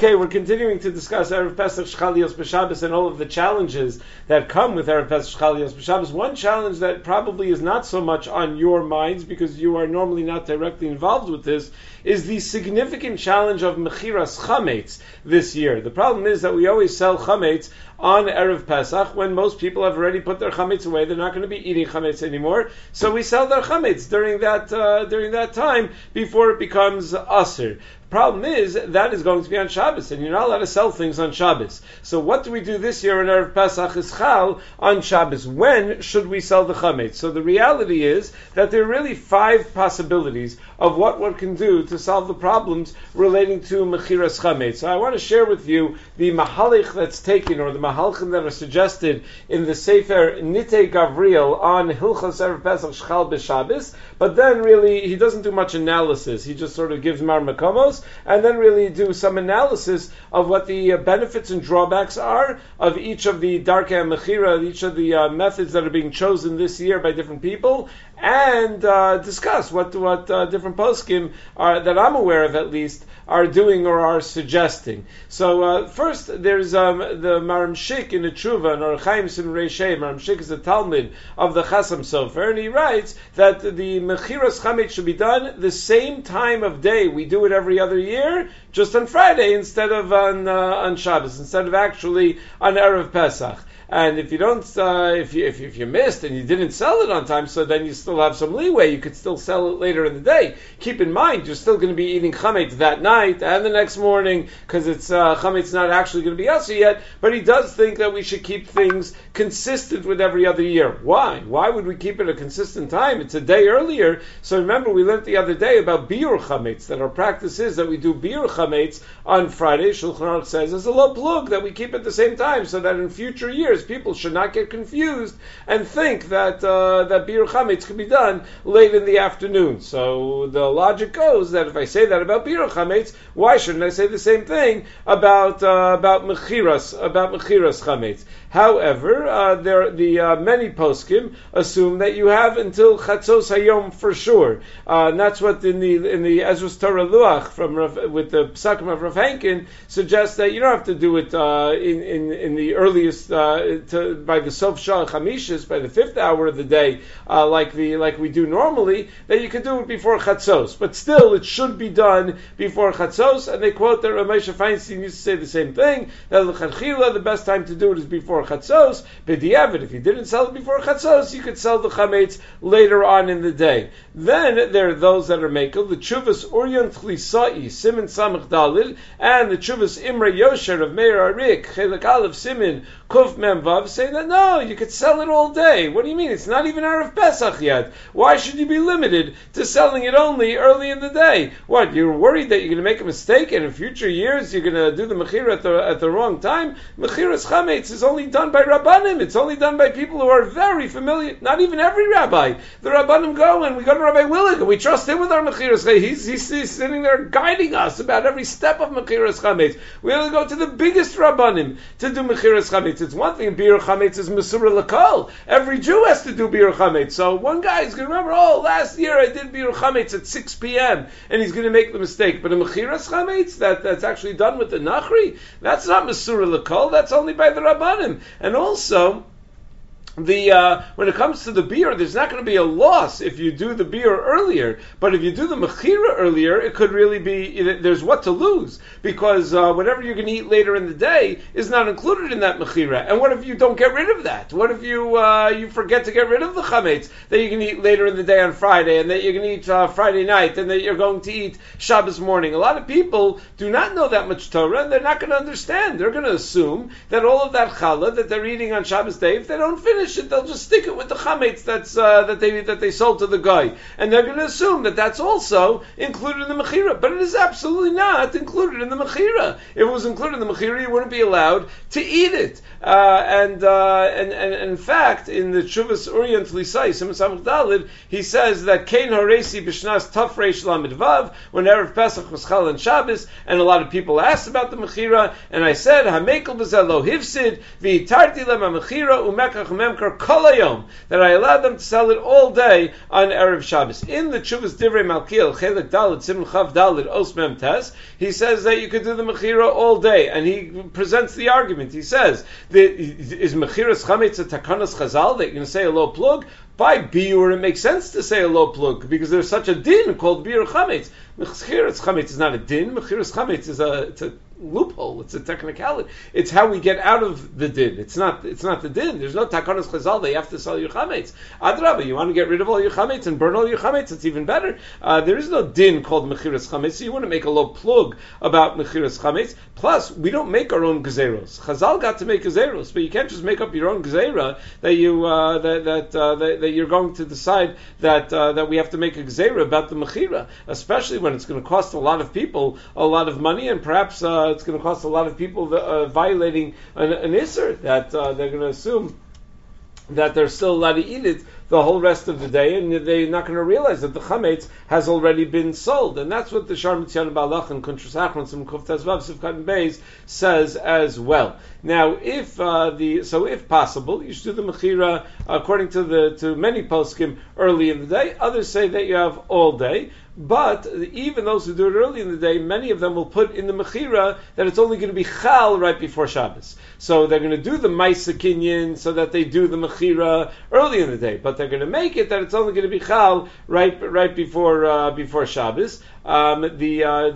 Okay, we're continuing to discuss Erev Pesach Shchalios B'Shabbos and all of the challenges that come with Erev Pesach Shchalios B'Shabbos. One challenge that probably is not so much on your minds because you are normally not directly involved with this is the significant challenge of Mechiras Chametz this year. The problem is that we always sell Chametz on Erev Pesach when most people have already put their Chametz away. They're not going to be eating Chametz anymore. So we sell their Chametz during that time before it becomes Asr. Problem is, that is going to be on Shabbos, and you're not allowed to sell things on Shabbos. So what do we do this year in Erev Pesach is Chal on Shabbos? When should we sell the Chametz? So the reality is that there are really 5 possibilities of what one can do to solve the problems relating to Mechiras Chametz. So I want to share with you the Mahalich that's taken, or the Mahalchim that are suggested in the Sefer Nitei Gavriel on Hilchos Erev Pesach Shchal B'Shabbos, but then really he doesn't do much analysis. He just sort of gives Mar Makomos, and then really do some analysis of what the benefits and drawbacks are of each of the Darkei Mechira, each of the methods that are being chosen this year by different people, and discuss what different poskim are, that I'm aware of at least, are doing or are suggesting. So first, there's the Maram Shik in the Tshuva, and Chaim Sin Reishei. Maram Shik is a Talmud of the Chasam Sofer, and he writes that the Mechiras Chametz should be done the same time of day. We do it every other year, just on Friday instead of on Shabbos, instead of actually on Erev Pesach. And if you don't, if you missed and you didn't sell it on time, so then you still have some leeway. You could still sell it later in the day. Keep in mind, you're still going to be eating chametz that night and the next morning because it's chametz not actually going to be asur yet. But he does think that we should keep things consistent with every other year. Why? Why would we keep it a consistent time? It's a day earlier. So remember, we learned the other day about biur chametz, that our practice is that we do biur chametz on Friday. Shulchan Aruch says as a low plug that we keep at the same time, so that in future years people should not get confused and think that that biur chametz could be done late in the afternoon. So the logic goes that if I say that about biur chametz, why shouldn't I say the same thing about mechiras chametz? However, many poskim assume that you have until Chatzos Hayom for sure. And that's what in the Ezra's Torah Luach with the Psakim of Rav Henkin suggests that you don't have to do it in the earliest by the Sof Shah Chamishis, by the 5th hour of the day, like we do normally. That you can do it before Chatzos, but still it should be done before Chatzos. And they quote that Ramesha Feinstein used to say the same thing, that the best time to do it is before Chatzos. B'diavad, if you didn't sell it before Chatzos, you could sell the chametz later on in the day. Then there are those that are makel, the Chuvas Uryan Tlisai, Simin Samach Dalil, and the Chuvas Imre Yosher of Meir Arik, Chelik Aleph Simin Kuf Mem Vav, saying that no, you could sell it all day. What do you mean? It's not even Erev Pesach yet. Why should you be limited to selling it only early in the day? What, you're worried that you're going to make a mistake and in future years you're going to do the mechira at the wrong time? Mechiras chametz is only done by Rabbanim. It's only done by people who are very familiar. Not even every rabbi. The Rabbanim go, and we go to Rabbi Willig, and we trust him with our mechiras. He's sitting there guiding us about every step of mechiras chametz. We only go to the biggest Rabbanim to do mechiras chametz. It's one thing, biur chametz is mesura lakal. Every Jew has to do biur chametz. So one guy is going to remember, last year I did biur chametz at 6 p.m. and he's going to make the mistake. But a mechiras chametz that's actually done with the nachri, that's not mesura lakal. That's only by the Rabbanim. And also, when it comes to the beer, there's not going to be a loss if you do the beer earlier. But if you do the mechira earlier, it could really be, there's what to lose. Because whatever you're going to eat later in the day is not included in that mechira. And what if you don't get rid of that? What if you forget to get rid of the chametz that you can eat later in the day on Friday, and that you're going to eat Friday night, and that you're going to eat Shabbos morning? A lot of people do not know that much Torah, and they're not going to understand. They're going to assume that all of that challah that they're eating on Shabbos day, if they don't finish it, they'll just stick it with the chametz that they sold to the guy, and they're going to assume that that's also included in the mechira. But it is absolutely not included in the mechira. If it was included in the mechira, you wouldn't be allowed to eat it. And in fact, in the Chuvas Uryan Tlisai Siman Samach Dalid, he says that Kein Haresi B'Shnas Taf Reish Lamed Vav, when Erev Pesach was Chal and Shabbos, and a lot of people asked about the mechira, and I said Hamekel B'Zel Lo Hifsid V'Itarti Lem HaMechira Umekach Mem Lamkar Kolayom, that I allowed them to sell it all day on Erev Shabbos. In the Chuvas Divrei Malkiel, Chelik Dalet, Simon Chav Dalet, Os Mem Tes, he says that you could do the Mechira all day, and he presents the argument. He says, is Mechiras Chametz a Takanas Chazal, that you're going to say a low plug? By biur, it makes sense to say a low plug, because there's such a din called biur chametz. Mechiras chametz is not a din. Mechiras chametz is it's a loophole. It's a technicality. It's how we get out of the din. It's not the din. There's no takanos chazal. They have to sell your chametz. Adrabah, you want to get rid of all your chametz and burn all your chametz? It's even better. There is no din called mechiras chametz. So you want to make a low plug about mechiras chametz. Plus, we don't make our own gezeros. Chazal got to make gezeros, but you can't just make up your own gezerah that you that you're going to decide that we have to make a gezerah about the mechira, especially when it's going to cost a lot of people a lot of money, and perhaps it's going to cost a lot of people violating an isser that they're going to assume that they're still allowed to eat it the whole rest of the day, and they're not going to realize that the chametz has already been sold. And that's what the Shar Mitzion Balach and Kuntras Achron and Kuf Tezvav Sivkat and Beis says as well. Now, if possible, you should do the mechira according to many poskim early in the day. Others say that you have all day. But even those who do it early in the day, many of them will put in the mechira that it's only going to be chal right before Shabbos. So they're going to do the Maisa Kinyan so that they do the mechira early in the day, but they're going to make it that it's only going to be chal right before Shabbos. The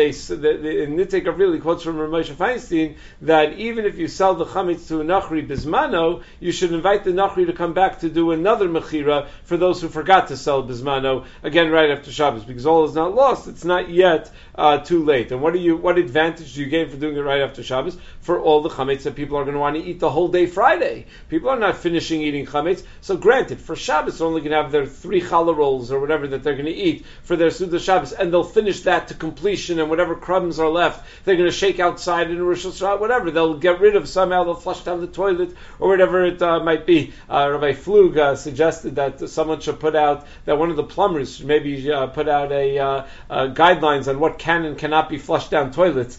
Nitei Gavrili quotes from Ramosha Feinstein that even if you sell the chametz to a nachri bismano, you should invite the nachri to come back to do another mechira for those who forgot to sell bismano again right after Shabbos, because all is not lost. It's not yet too late. And what advantage do you gain for doing it right after Shabbos? For all the chametz that people are going to want to eat the whole day Friday. People are not finishing eating chametz. So granted, for Shabbos, they're only going to have their 3 challah rolls or whatever that they're going to eat for their Suda Shabbos, and they'll finish that to completion, and whatever crumbs are left, they're going to shake outside in Rosh Hashanah, whatever. They'll get rid of somehow, they'll flush down the toilet, or whatever it might be. Rabbi Flug suggested that someone should put out, that one of the plumbers should maybe put out a guidelines on what can and cannot be flushed down toilets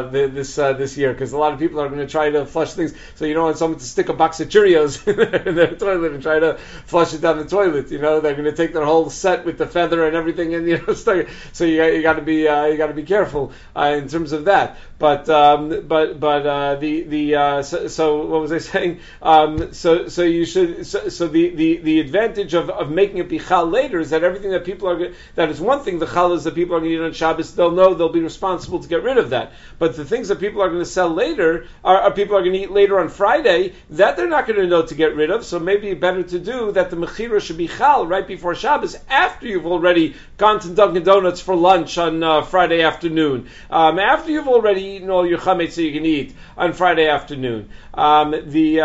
this year, because a lot of people are going to try to flush things. So you don't want someone to stick a box of Cheerios in their toilet and try to flush it down the toilet. You know, they're going to take their whole set with the feather and everything, and stuck it. So you got to be careful in terms of that. But so what was I saying? So you should. So the advantage of making it be chal later is that everything that people are that is one thing. The chal is that people are going to eat on Shabbos. They'll know they'll be responsible to get rid of that. But the things that people are going to sell later are people are going to eat later on Friday that they're not going to know to get rid of. So maybe better to do that. The mechira should be chal right before Shabbos, after you've already gone to Dunkin' Donuts for lunch on Friday afternoon. After you've already eaten all your chametz that you can eat on Friday afternoon. There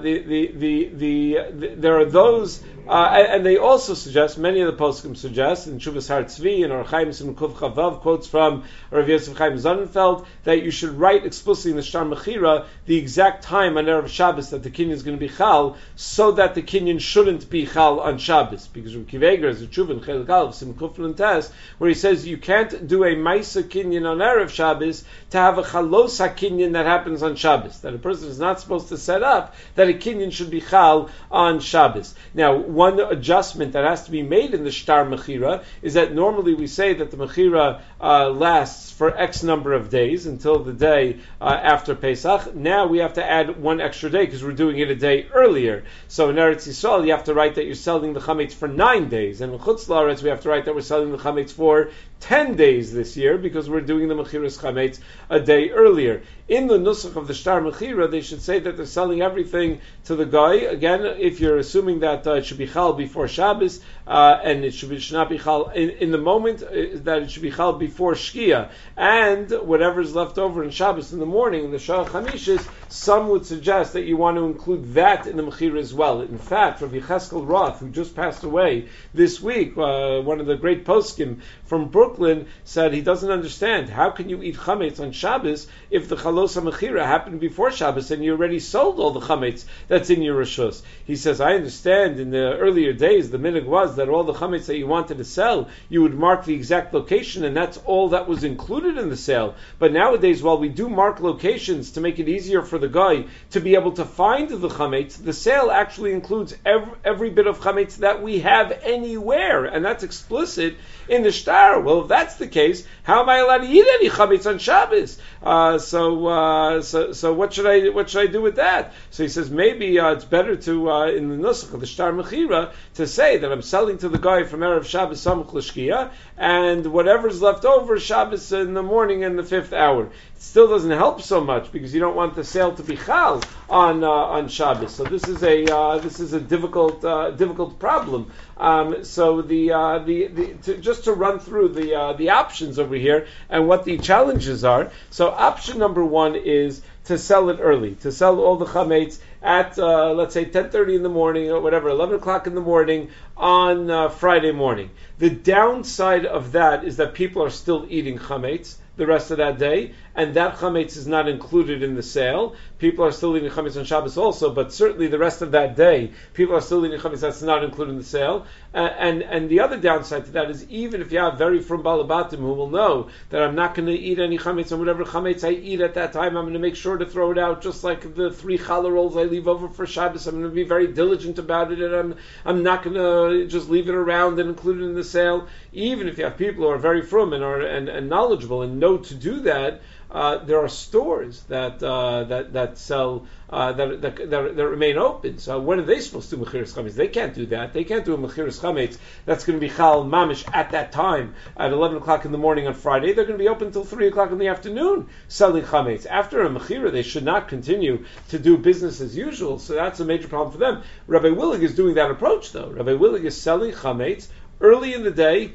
are those, and they also suggest, many of the poskim suggest, in Shuvas Har Tzvi and Or Chaim Sim Kuv Chavav quotes from Rav Yosef Chaim Sonnenfeld, that you should write explicitly in the Shtar Mechira the exact time on Erev Shabbos that the kinyan is going to be chal, so that the kinyan shouldn't be chal on Shabbos. Because Rav Kiva Eger has a tshuva in Chelik Aleph Sim Kuf Nun Tes, where he says you can't do a Maisa kinyan on Erev Shabbos to have a chalos kinyan that happens on Shabbos. That a person is not supposed to set up that a kinyan should be chal on Shabbos. Now, one adjustment that has to be made in the Shtar Mechira is that normally we say that the Mechira lasts for X number of days until the day after Pesach. Now we have to add one extra day because we're doing it a day earlier. So in Eretz Yisrael, you have to write that you're selling the chametz for 9 days, and in Chutz La'aretz we have to write that we're selling the chametz for 10 days this year because we're doing the Mechiras chametz a day earlier. In the Nusach of the Shtar Mechira, they should say that they're selling everything to the guy. Again, if you're assuming that it should be chal before Shabbos, and it should not be chal in the moment, that it should be chal before Shkia, and whatever's left over in Shabbos in the morning, in the Shah Chamishis, some would suggest that you want to include that in the Mechira as well. In fact, Rabbi Cheskel Roth, who just passed away this week, one of the great poskim from Brooklyn, Brooklyn said he doesn't understand. How can you eat chametz on Shabbos if the chalos hamechira happened before Shabbos and you already sold all the chametz that's in your rishus? He says, I understand in the earlier days the minhag was that all the chametz that you wanted to sell, you would mark the exact location and that's all that was included in the sale. But nowadays, while we do mark locations to make it easier for the guy to be able to find the chametz, the sale actually includes every bit of chametz that we have anywhere, and that's explicit in the shtar. Well, if that's the case, how am I allowed to eat any chametz on Shabbos? So what should I do with that? So he says maybe it's better to in the nusach of the shtar mechira to say that I'm selling to the guy from erev Shabbos samuch l'shkia, and whatever's left over Shabbos in the morning in the 5th hour. It still doesn't help so much because you don't want the sale to be chal on Shabbos. So this is a difficult problem. So just to run through the options over here and what the challenges are. So option number one is to sell it early, to sell all the chametz at let's say 10:30 in the morning or whatever, 11 o'clock in the morning on Friday morning. The downside of that is that people are still eating chametz the rest of that day, and that chametz is not included in the sale. People are still eating chametz on Shabbos also, but certainly the rest of that day, people are still eating chametz that's not included in the sale. And the other downside to that is even if you have very frum balabatim who will know that I'm not going to eat any chametz, and whatever chametz I eat at that time, I'm going to make sure to throw it out, just like the 3 challah rolls I leave over for Shabbos. I'm going to be very diligent about it, and I'm not going to just leave it around and include it in the sale. Even if you have people who are very frum and knowledgeable and know to do that, there are stores that sell that remain open. So when are they supposed to do mechiras chametz? They can't do that. They can't do a mechiras chametz that's going to be chal mamish at that time at 11 o'clock in the morning on Friday. They're going to be open until 3 o'clock in the afternoon selling chametz. After a mechira, they should not continue to do business as usual. So that's a major problem for them. Rabbi Willig is doing that approach though. Rabbi Willig is selling chametz early in the day,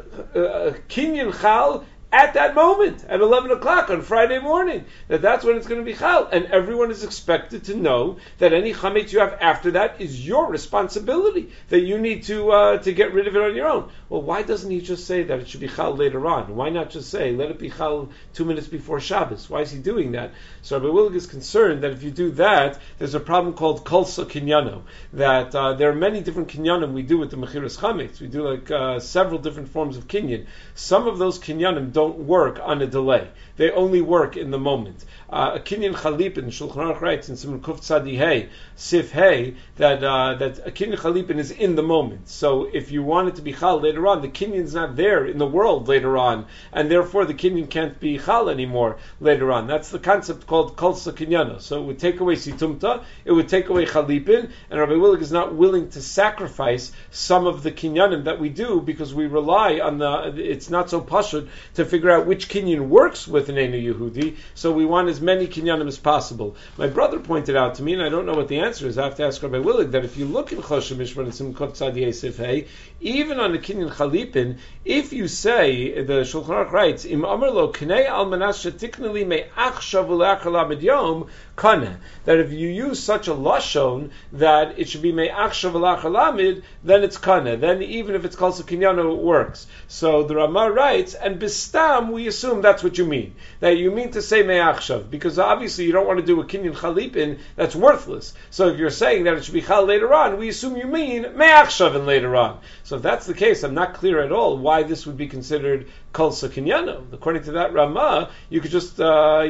kinyan chal, at that moment, at 11 o'clock on Friday morning, that's when it's going to be chal. And everyone is expected to know that any chametz you have after that is your responsibility, that you need to get rid of it on your own. Well, why doesn't he just say that it should be chal later on? Why not just say, let it be chal 2 minutes before Shabbos? Why is he doing that? So Rabbi Willig is concerned that if you do that, there's a problem called kolsa kinyano, that there are many different kinyanim we do with the mechiras chametz. We do like several different forms of kinyan. Some of those kinyanim don't work on a delay. They only work in the moment. A kinyan chalipin, Shulchan Aruch writes in Siman Kuf Tzadi Hey, Sif Hey, that a kinyan chalipin is in the moment. So if you want it to be chal later on, the kinyan's not there in the world later on, and therefore the kinyan can't be chal anymore later on. That's the concept called kolsa kinyana. So it would take away situmta, it would take away chalipin, and Rabbi Willig is not willing to sacrifice some of the kinyanim that we do because we rely on it's not so pashut to figure out which kinyan works with an Einu Yehudi, so we want as many kinyanim as possible. My brother pointed out to me, and I don't know what the answer is, I have to ask Rabbi Willig, that if you look in Choshen Mishpat and Simchot Tzadi Yosef Hey, even on the kinyan chalipin, if you say, the Shulchan Aruch writes, Im Amar Lo Knei Almanas Shetikneli Me'achshav U'Le'achar Lamed Yom Kana, that if you use such a lashon that it should be Me'achshav U'Le'achar Lamed, then it's kana. Then even if it's called kinyano, it works. So the Ramah writes, and bistam, we assume that's what you mean. That you mean to say me'achshav, because obviously you don't want to do a kinyan chalipin that's worthless. So if you're saying that it should be chal later on, we assume you mean me'achshav and later on. So if that's the case, I'm not clear at all why this would be considered kol kinyano. According to that Ramah, you could just do a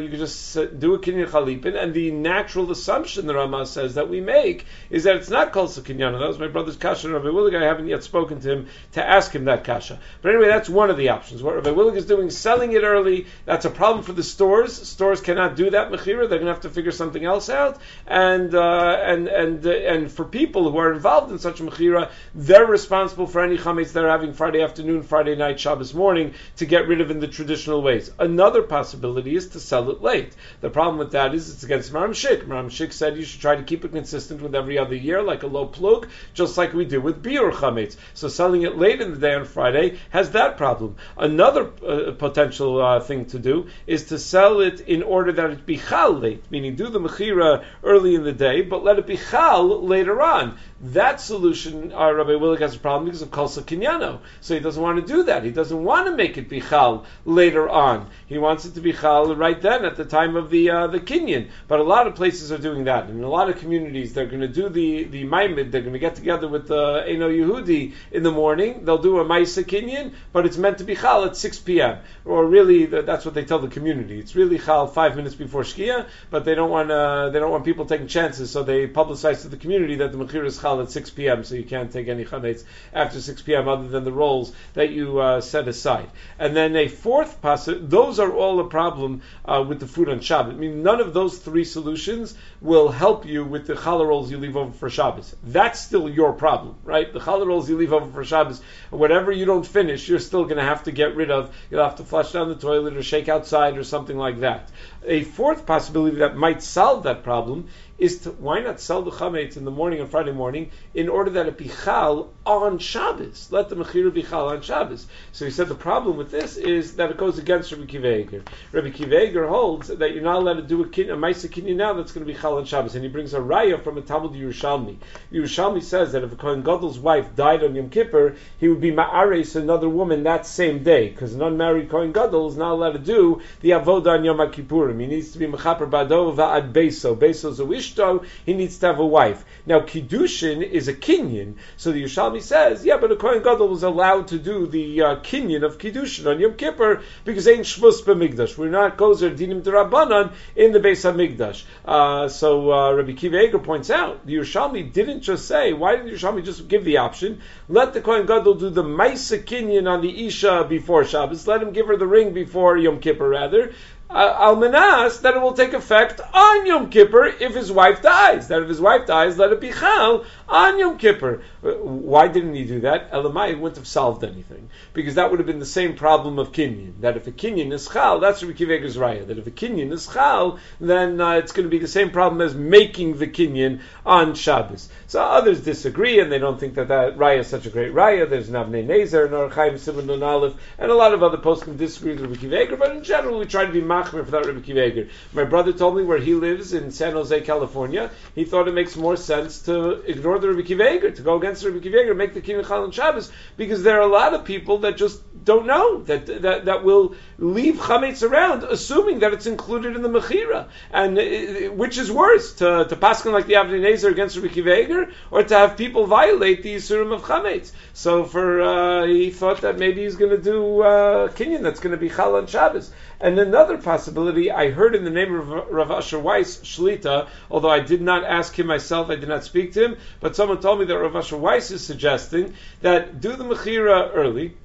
kinyan chalipin, and the natural assumption the Ramah says that we make is that it's not kol kinyano. That was my brother's kasha, Rabbi Willig. I haven't yet spoken to him to ask him that kasha. But anyway, that's one of the options. What Rabbi Willig is doing, selling it early, that's a problem for the stores. Stores cannot do that mechira. They're going to have to figure something else out. And for people who are involved in such a mechira, they're responsible for any chametz they're having Friday afternoon, Friday night, Shabbos morning to get rid of in the traditional ways. Another possibility is to sell it late. The problem with that is it's against Maram Shik. Maram Shik said you should try to keep it consistent with every other year, like a low plug, just like we do with biur chametz. So selling it late in the day on Friday has that problem. Another potential thing to do is to sell it in order that it be chal late, meaning do the mechira early in the day, but let it be chal later on. That solution, Rabbi Willig has a problem because of kolsa kinyano. So he doesn't want to do that. He doesn't want to make it it be chal later on. He wants it to be chal right then at the time of the kinyan. But a lot of places are doing that. In a lot of communities, they're going to do the maimid. They're going to get together with the Eino Yehudi in the morning. They'll do a Maisa kinyan, but it's meant to be chal at 6 p.m. Or really, that's what they tell the community. It's really chal 5 minutes before Shkia, but they don't want people taking chances, so they publicize to the community that the mechira is chal at 6 p.m. So you can't take any chametz after 6 p.m. other than the rolls that you set aside. And then a fourth passage. Those are all a problem with the food on Shabbat. I mean, none of those three solutions will help you with the challah rolls you leave over for Shabbos. That's still your problem, right? The challah rolls you leave over for Shabbos, whatever you don't finish, you're still going to have to get rid of. You'll have to flush down the toilet or shake outside or something like that. A fourth possibility that might solve that problem is to, why not sell the chametz in the morning on Friday morning in order that it be chal on Shabbos? Let the mechira be chal on Shabbos. So he said the problem with this is that it goes against Rabbi Kiva Eiger. Rabbi Kiva Eiger holds that you're not allowed to do a Maisa Kinyan now that's going to be chal on Shabbos. And he brings a raya from a Talmud Yerushalmi. Yerushalmi says that if a Kohen Gadol's wife died on Yom Kippur, he would be ma'ares another woman that same day, because an unmarried Kohen Gadol is not allowed to do the avodah on Yom Kippurim. He needs to be mechaper bado va'ad beso. Beso is a wish. He needs to have a wife. Now, Kiddushin is a kinyan, so the Yerushalmi says, yeah, but a Kohen Gadol was allowed to do the kinyan of Kiddushin on Yom Kippur because ain't shvus b'migdash. We're not gozer dinim d'Rabbanan in the Beis HaMikdash. So Rabbi Kiva Eiger points out, the Yerushalmi didn't just say, why didn't the Yerushalmi just give the option? Let the Kohen Gadol do the Maisa kinyan on the Isha before Shabbos. Let him give her the ring before Yom Kippur, rather. Almanas, that it will take effect on Yom Kippur if his wife dies. That if his wife dies, let it be chal on Yom Kippur. Why didn't he do that? Elamai wouldn't have solved anything, because that would have been the same problem of kinyan. That if a kinyan is chal, that's Rabbi Kiva Eiger's raya. That if a kinyan is chal, then it's going to be the same problem as making the kinyan on Shabbos. So others disagree, and they don't think that raya is such a great raya. There's Navnei Nezer, Nor Chaim Simon Nun Aleph, and a lot of other poskim disagree with Rabbi Kiva Eiger, but in general we try to be machmir for that Rabbi Kiva Eiger. My brother told me where he lives in San Jose, California, he thought it makes more sense to ignore the Rabbi Kiva Eiger, to go against the Rabbi Kiva Eiger, make the kinyan chal on Shabbos, because there are a lot of people that just don't know, that will leave chametz around, assuming that it's included in the mechira. And which is worse, to paskin like the Avnei Nezer against Rabbi Kiva Eiger, or to have people violate the Yisurim of chametz. So he thought that maybe he's going to do kinyan that's going to be chal on Shabbos. And another possibility, I heard in the name of Rav Asher Weiss Shlita, although I did not ask him myself, I did not speak to him, but someone told me that Rav Asher Weiss is suggesting that do the mechira early,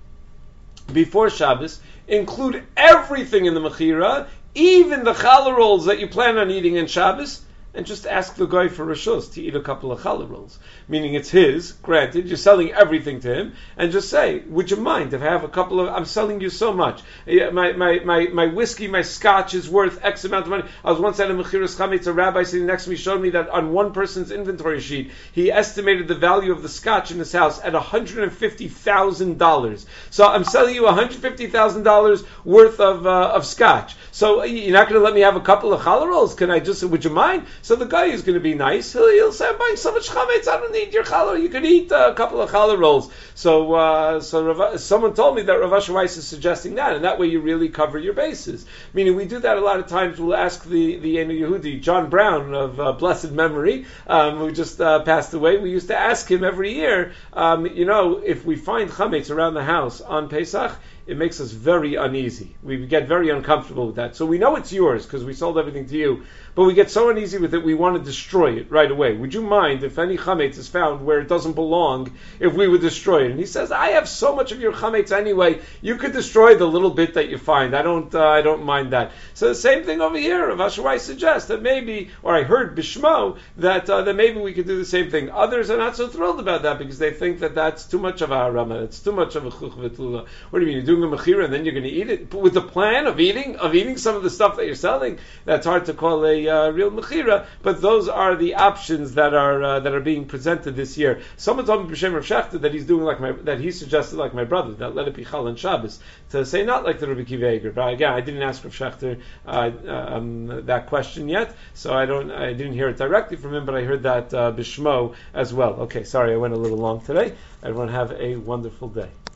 before Shabbos, include everything in the mechira, even the challah rolls that you plan on eating in Shabbos, and just ask the guy for rishus to eat a couple of challah rolls. Meaning it's his, granted, you're selling everything to him, and just say, would you mind if I have a couple of, I'm selling you so much. My whiskey, my scotch is worth X amount of money. I was once at a mechiras chametz, a rabbi sitting next to me showed me that on one person's inventory sheet, he estimated the value of the scotch in his house at $150,000. So I'm selling you $150,000 worth of scotch. So you're not going to let me have a couple of challah rolls? Can I just, would you mind? So the guy is going to be nice. He'll say, I'm buying so much chametz, I don't need your challah. You can eat a couple of challah rolls. So someone told me that Rav Asher Weiss is suggesting that, and that way you really cover your bases. Meaning we do that a lot of times. We'll ask the Eino Yehudi, John Brown of blessed memory, who just passed away. We used to ask him every year, if we find chametz around the house on Pesach, it makes us very uneasy. We get very uncomfortable with that. So we know it's yours because we sold everything to you, but we get so uneasy with it, we want to destroy it right away. Would you mind if any chametz is found where it doesn't belong, if we would destroy it? And he says, I have so much of your chametz anyway, you could destroy the little bit that you find. I don't mind that. So the same thing over here. Rav Asher Weiss suggests that maybe, or I heard Bishmo, that maybe we could do the same thing. Others are not so thrilled about that because they think that that's too much of a harama, it's too much of a chuch v'tlula. What do you mean, you're doing a mechira and then you're going to eat it? But with the plan of eating some of the stuff that you're selling, that's hard to call a real mechira, but those are the options that are being presented this year. Someone told me b'shem Rav Shechter that he's doing that he suggested like my brother, that let it be chal on Shabbos, to say not like the Rabbi Kiva Eiger. But again, I didn't ask Rav Shechter that question yet, so I didn't hear it directly from him, but I heard that b'shmo as well. Okay, sorry, I went a little long today. Everyone have a wonderful day.